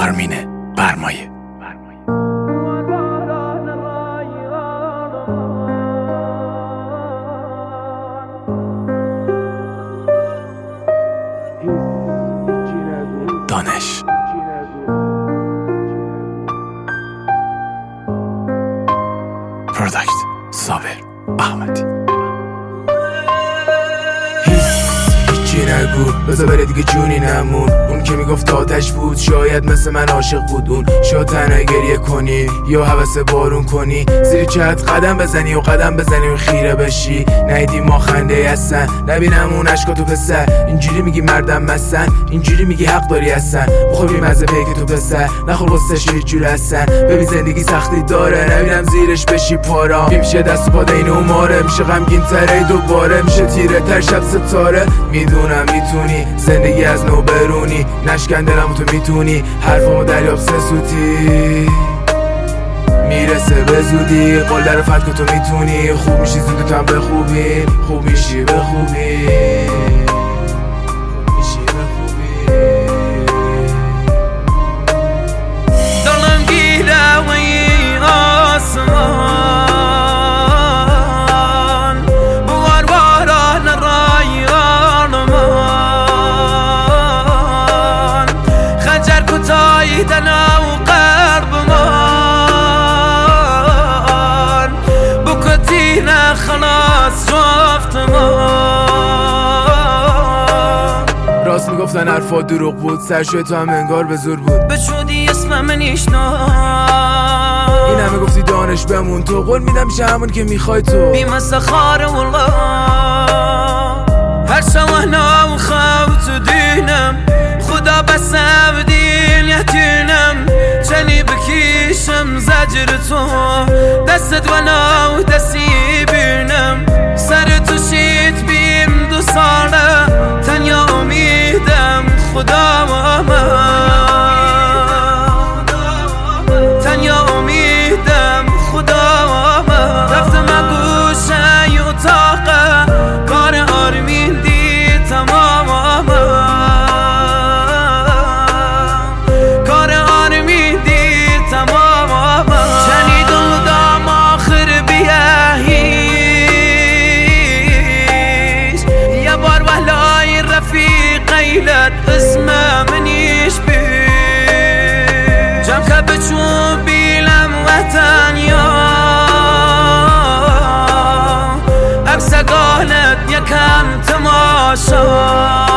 آرمین برمایه. دانش پروداکت صابر احمدی. هیچی نگو بذار بره دیگه جونی نمون. اون که میگفت آتش بود شاید مثل من عاشق بود. اون شاید تنها گریه کنی یا حوث بارون کنی، زیر چت قدم بزنی و قدم بزنی و خیره بشی. نیدی ما خنده هستن نبینم اون عشقا تو پسر. اینجوری میگی مردم مستن، اینجوری میگی حق داری هستن. بخور بی مزه پیک تو پسر، نخور قصهش یه جور هستن. ببین زندگی سختی داره نبینم زیرش بشی پارا. میشه دست و پا دین و ماره، میشه غمگین تره دوباره، میشه تیره تر شب ستاره. میدونم میتونی زندگی از نو برونی، نشکن دلمو تو میتونی حرفامو دریاب سه سوتی. میرسه به زودی قول در فتکو تو میتونی. خوب میشی زود تو هم به خوبی، خوب میشی به خوبی. دلم گیره و این آسمان بوار باران رایان من، خنجر کتایی دنا و قرب من، بکتینه خلاص جفت من. راست میگفتن حرفا دروغ بود، سرشوی تو هم انگار به زور بود. بشودی اسمم نیشنا این همه گفتی دانش بمون، تو قول میدم میشه همون که میخوای تو. بیمسه خاره والله هر شوهنا و خوت دینم، خدا بسم دین یتینم. چنی بکیشم زجر تو دستت ونا و دستی بینم. سر تو شید بیم 2 ساله تنیا امیدم خدا و من، تنیا امیدم خدا و من. رفتم گوشه ی اتاقه کار آرمین دی تمام کار آرمین دی تمام. شنید دام آخر بیه هیچ یه بار وحلای رفیق قیلت اسم منیش بی جمع بچون بیلم وطن یا عکس قالت یکم تماشا.